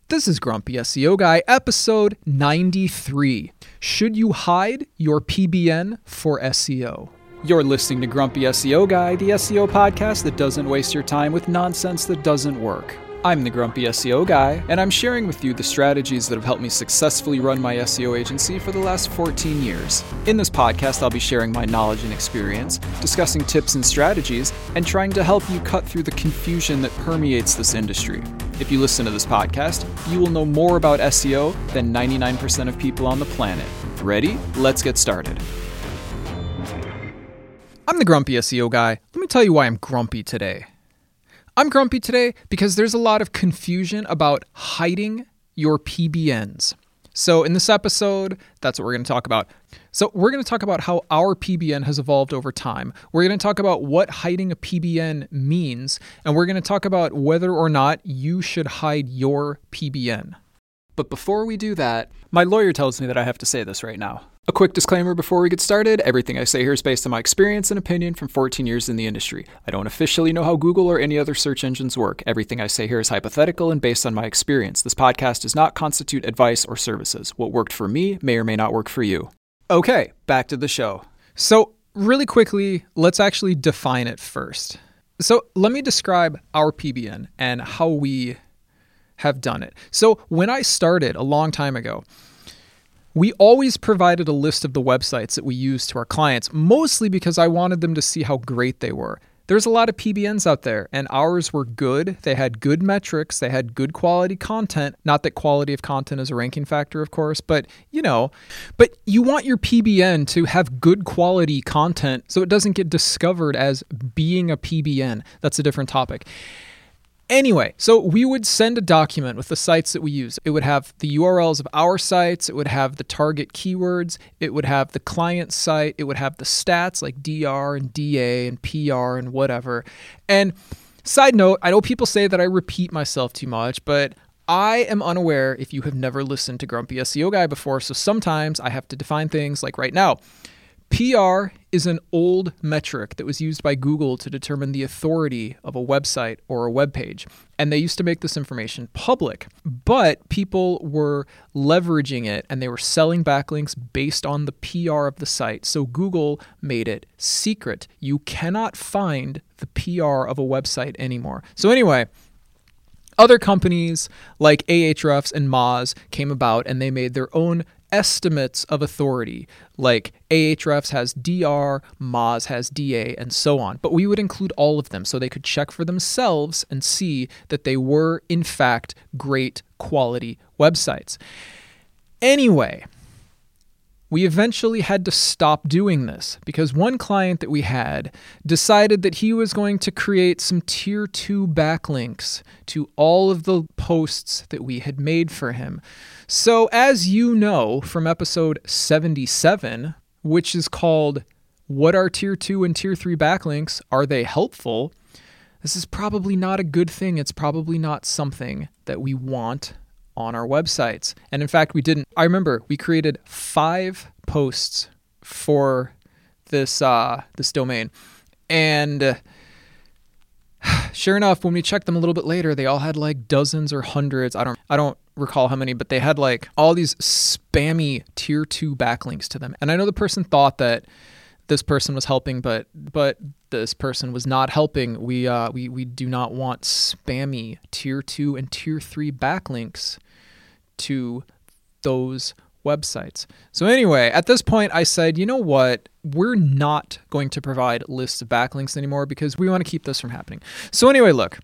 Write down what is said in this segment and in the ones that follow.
This is Grumpy SEO Guy, episode 93. Should you hide your PBN for SEO? You're listening to Grumpy SEO Guy, the SEO podcast that doesn't waste your time with nonsense that doesn't work. I'm the Grumpy SEO Guy, and I'm sharing with you the strategies that have helped me successfully run my SEO agency for the last 14 years. In this podcast, I'll be sharing my knowledge and experience, discussing tips and strategies, and trying to help you cut through the confusion that permeates this industry. If you listen to this podcast, you will know more about SEO than 99% of people on the planet. Ready? Let's get started. I'm the Grumpy SEO Guy. Let me tell you why I'm grumpy today. I'm grumpy today because there's a lot of confusion about hiding your PBNs. So in this episode, that's what we're going to talk about. So we're going to talk about how our PBN has evolved over time. We're going to talk about what hiding a PBN means, and we're going to talk about whether or not you should hide your PBN. But before we do that, my lawyer tells me that I have to say this right now. A quick disclaimer before we get started, everything I say here is based on my experience and opinion from 14 years in the industry. I don't officially know how Google or any other search engines work. Everything I say here is hypothetical and based on my experience. This podcast does not constitute advice or services. What worked for me may or may not work for you. Okay, back to the show. So really quickly, let's actually define it first. So let me describe our PBN and how we have done it. So when I started a long time ago, we always provided a list of the websites that we used to our clients, mostly because I wanted them to see how great they were. There's a lot of PBNs out there, and ours were good. They had good metrics. They had good quality content. Not that quality of content is a ranking factor, of course, but you want your PBN to have good quality content so it doesn't get discovered as being a PBN. That's a different topic. Anyway, so we would send a document with the sites that we use. It would have the URLs of our sites. It would have the target keywords. It would have the client site. It would have the stats like DR and DA and PR and whatever. And side note, I know people say that I repeat myself too much, but I am unaware if you have never listened to Grumpy SEO Guy before, so sometimes I have to define things like right now. PR is an old metric that was used by Google to determine the authority of a website or a web page. And they used to make this information public, but people were leveraging it and they were selling backlinks based on the PR of the site. So Google made it secret. You cannot find the PR of a website anymore. So anyway, other companies like Ahrefs and Moz came about and they made their own estimates of authority, like Ahrefs has DR, Moz has DA, and so on. But we would include all of them so they could check for themselves and see that they were, in fact, great quality websites. Anyway, we eventually had to stop doing this because one client that we had decided that he was going to create some tier 2 backlinks to all of the posts that we had made for him. So as you know from episode 77, which is called What Are Tier 2 and Tier 3 Backlinks? Are They Helpful? This is probably not a good thing. It's probably not something that we want on our websites. And in fact, we didn't. I remember we created 5 posts for this domain. And sure enough, when we checked them a little bit later, they all had like dozens or hundreds. I don't recall how many, but they had like all these spammy tier 2 backlinks to them. And I know the person thought that this person was helping, but this person was not helping. We do not want spammy tier 2 and tier 3 backlinks to those websites. So anyway, at this point I said, you know what? We're not going to provide lists of backlinks anymore because we want to keep this from happening. So anyway, look.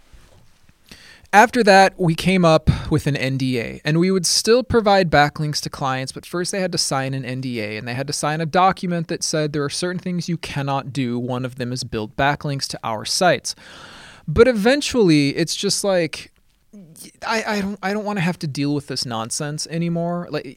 After that, we came up with an NDA, and we would still provide backlinks to clients, but first they had to sign an NDA, and they had to sign a document that said there are certain things you cannot do. One of them is build backlinks to our sites. But eventually, it's just like, I don't want to have to deal with this nonsense anymore. Like,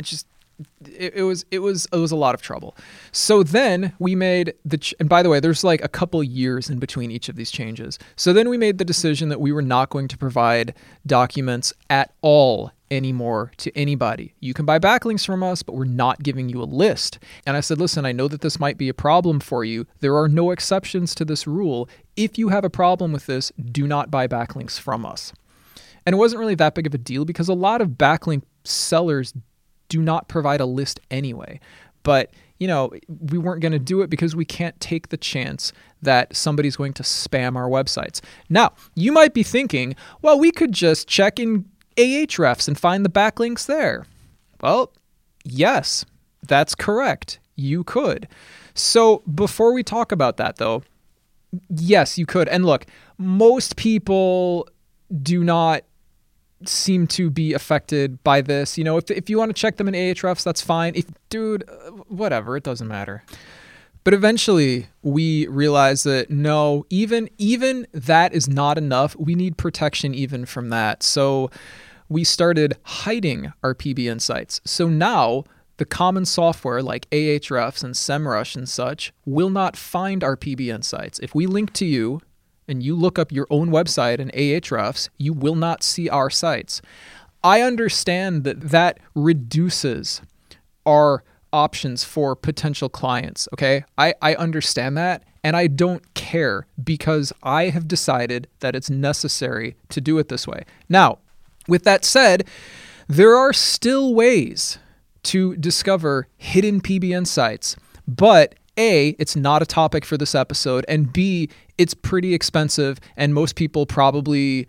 it was a lot of trouble. So then we made and by the way, there's like a couple years in between each of these changes. So then we made the decision that we were not going to provide documents at all anymore to anybody. You can buy backlinks from us, but we're not giving you a list. And I said, listen, I know that this might be a problem for you. There are no exceptions to this rule. If you have a problem with this, do not buy backlinks from us. And it wasn't really that big of a deal because a lot of backlink sellers do not provide a list anyway. But, we weren't going to do it because we can't take the chance that somebody's going to spam our websites. Now, you might be thinking, well, we could just check in Ahrefs and find the backlinks there. Well, yes, that's correct. You could. So before we talk about that, though, yes, you could. And look, most people do not seem to be affected by this. If you want to check them in Ahrefs, that's fine. Whatever, it doesn't matter. But eventually we realized that no, even that is not enough. We need protection even from that. So we started hiding our PBN sites. So now the common software like Ahrefs and SEMrush and such will not find our PBN sites. If we link to you and you look up your own website in Ahrefs, you will not see our sites. I understand that reduces our options for potential clients, okay? I understand that, and I don't care because I have decided that it's necessary to do it this way. Now, with that said, there are still ways to discover hidden PBN sites, but A, it's not a topic for this episode, and B, it's pretty expensive, and most people probably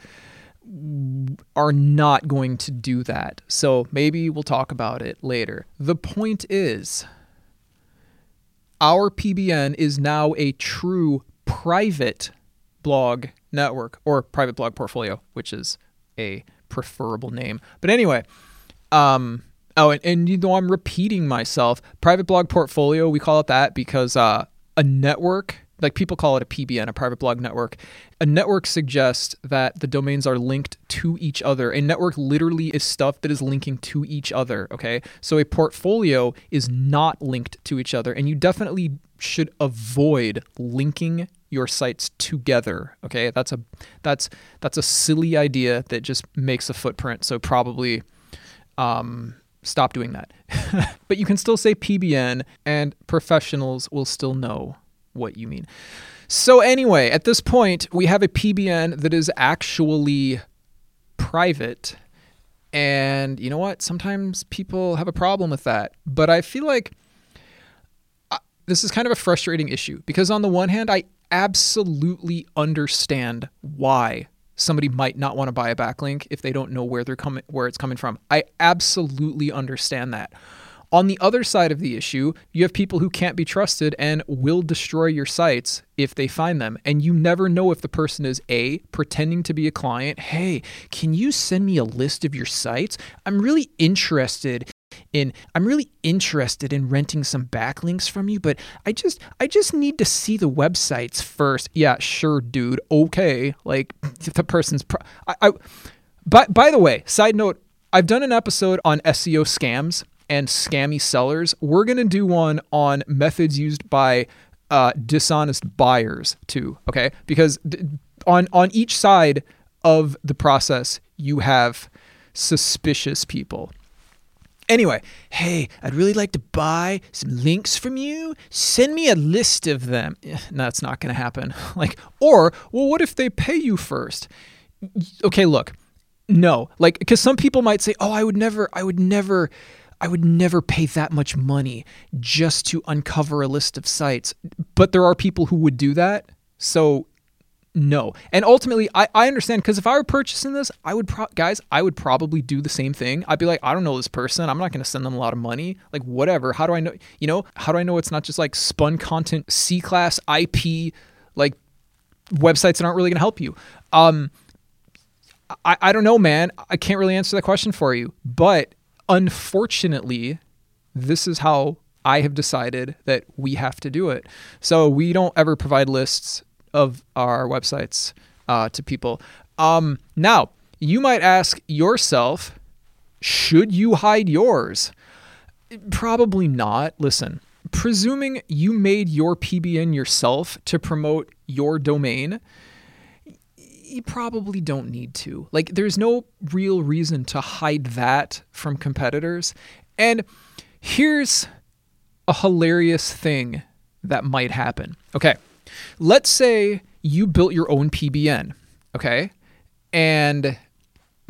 are not going to do that. So maybe we'll talk about it later. The point is, our PBN is now a true private blog network, or private blog portfolio, which is a preferable name. But anyway, and I'm repeating myself. Private blog portfolio, we call it that because a network, like people call it a PBN, a private blog network. A network suggests that the domains are linked to each other. A network literally is stuff that is linking to each other, okay? So a portfolio is not linked to each other, and you definitely should avoid linking your sites together, okay? That's a silly idea that just makes a footprint, so probably stop doing that. But you can still say PBN, and professionals will still know what you mean. So anyway, at this point, we have a PBN that is actually private. And you know what? Sometimes people have a problem with that. But I feel like this is kind of a frustrating issue because on the one hand, I absolutely understand why somebody might not want to buy a backlink if they don't know where it's coming from. I absolutely understand that. On the other side of the issue, you have people who can't be trusted and will destroy your sites if they find them. And you never know if the person is A, pretending to be a client. Hey, can you send me a list of your sites? I'm really interested in renting some backlinks from you, but I just need to see the websites first. Yeah, sure, dude. Okay. Like the person's by the way, side note, I've done an episode on SEO scams and scammy sellers. We're going to do one on methods used by dishonest buyers too, okay? Because on each side of the process, you have suspicious people. Anyway, hey, I'd really like to buy some links from you. Send me a list of them. No, that's not going to happen. Well, what if they pay you first? Okay, look, no, because some people might say, oh, I would never pay that much money just to uncover a list of sites. But there are people who would do that. So no. And ultimately, I understand because if I were purchasing this, I would probably do the same thing. I'd be like, I don't know this person. I'm not going to send them a lot of money. Like whatever. How do I know, how do I know it's not just like spun content, C-class IP, like websites that aren't really going to help you? I don't know, man. I can't really answer that question for you, but unfortunately, this is how I have decided that we have to do it. So we don't ever provide lists of our websites to people. Now, you might ask yourself, should you hide yours? Probably not. Listen, presuming you made your PBN yourself to promote your domain, you probably don't need to. There's no real reason to hide that from competitors. And here's a hilarious thing that might happen. Okay, let's say you built your own PBN, okay? And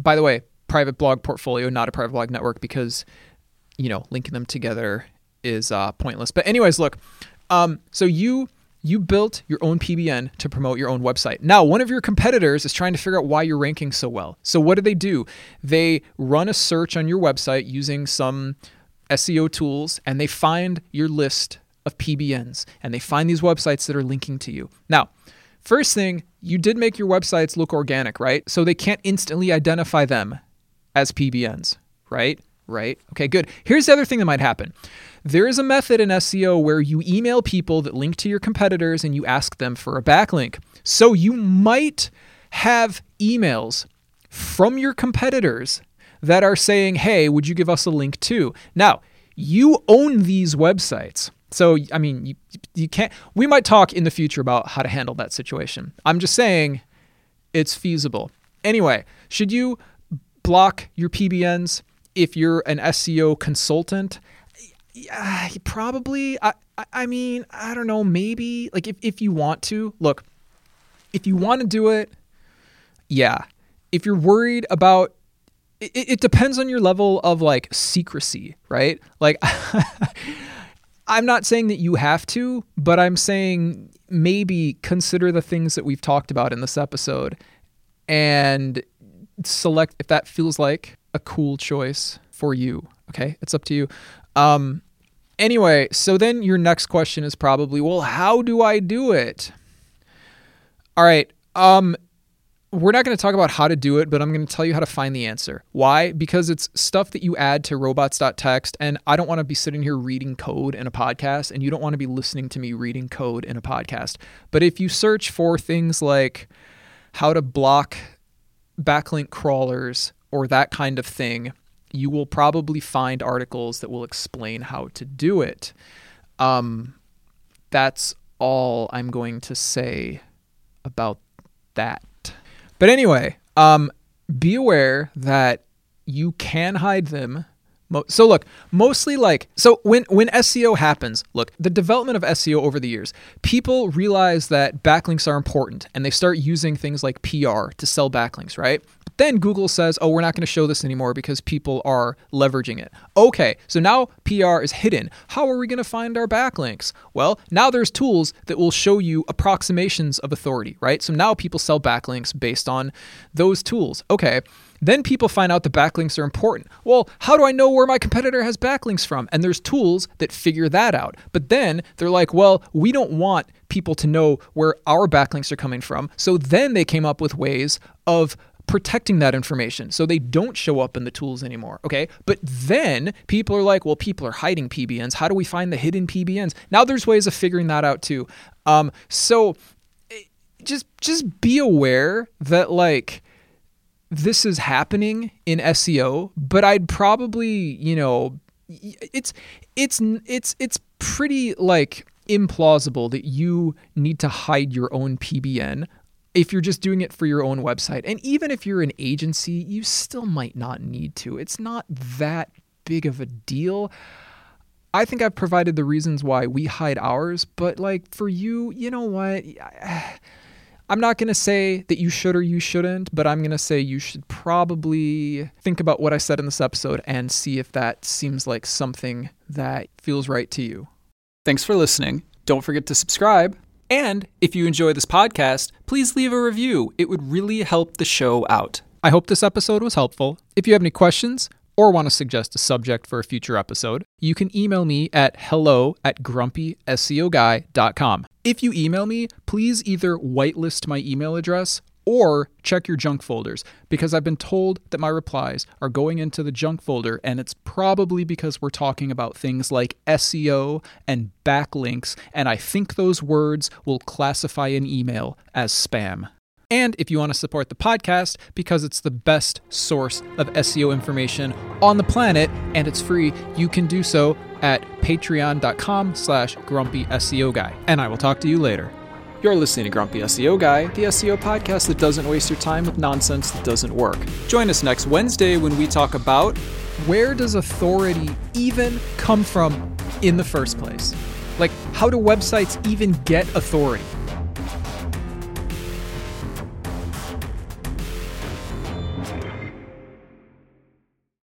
By the way, private blog portfolio, not a private blog network, because, linking them together is pointless. But anyways, look, so you built your own PBN to promote your own website. Now, one of your competitors is trying to figure out why you're ranking so well. So what do? They run a search on your website using some SEO tools, and they find your list of PBNs, and they find these websites that are linking to you. Now, first thing, you did make your websites look organic, right? So they can't instantly identify them as PBNs, right? Right? Okay, good. Here's the other thing that might happen. There is a method in SEO where you email people that link to your competitors and you ask them for a backlink. So you might have emails from your competitors that are saying, hey, would you give us a link too? Now, you own these websites. So, I mean, you can't, we might talk in the future about how to handle that situation. I'm just saying it's feasible. Anyway, should you block your PBNs if you're an SEO consultant? Yeah, probably. I mean, I don't know, maybe. Like if you want to. Look, if you want to do it, yeah. If you're worried about, it depends on your level of like secrecy, right? Like, I'm not saying that you have to, but I'm saying maybe consider the things that we've talked about in this episode and select if that feels like a cool choice for you. Okay, it's up to you. Anyway, so then your next question is probably, well, how do I do it? All right. We're not going to talk about how to do it, but I'm going to tell you how to find the answer. Why? Because it's stuff that you add to robots.txt, and I don't want to be sitting here reading code in a podcast, and you don't want to be listening to me reading code in a podcast. But if you search for things like how to block backlink crawlers or that kind of thing, you will probably find articles that will explain how to do it. That's all I'm going to say about that. But anyway, be aware that you can hide them. So look, mostly when SEO happens, look, the development of SEO over the years, people realize that backlinks are important and they start using things like PR to sell backlinks, right? But then Google says, oh, we're not going to show this anymore because people are leveraging it. Okay, so now PR is hidden. How are we going to find our backlinks? Well, now there's tools that will show you approximations of authority, right? So now people sell backlinks based on those tools. Okay. Then people find out the backlinks are important. Well, how do I know where my competitor has backlinks from? And there's tools that figure that out. But then they're like, well, we don't want people to know where our backlinks are coming from. So then they came up with ways of protecting that information so they don't show up in the tools anymore. Okay. But then people are like, well, people are hiding PBNs. How do we find the hidden PBNs? Now there's ways of figuring that out too. So just be aware that like, this is happening in SEO, but I'd probably, it's pretty like implausible that you need to hide your own PBN if you're just doing it for your own website. And even if you're an agency, you still might not need to. It's not that big of a deal. I think I've provided the reasons why we hide ours, but like for you, you know what? I'm not going to say that you should or you shouldn't, but I'm going to say you should probably think about what I said in this episode and see if that seems like something that feels right to you. Thanks for listening. Don't forget to subscribe. And if you enjoy this podcast, please leave a review. It would really help the show out. I hope this episode was helpful. If you have any questions or want to suggest a subject for a future episode, you can email me at hello@grumpyseoguy.com. If you email me, please either whitelist my email address or check your junk folders, because I've been told that my replies are going into the junk folder, and it's probably because we're talking about things like SEO and backlinks, and I think those words will classify an email as spam. And if you want to support the podcast, because it's the best source of SEO information on the planet, and it's free, you can do so at patreon.com/grumpySEOguy. And I will talk to you later. You're listening to Grumpy SEO Guy, the SEO podcast that doesn't waste your time with nonsense that doesn't work. Join us next Wednesday when we talk about where does authority even come from in the first place? Like, how do websites even get authority?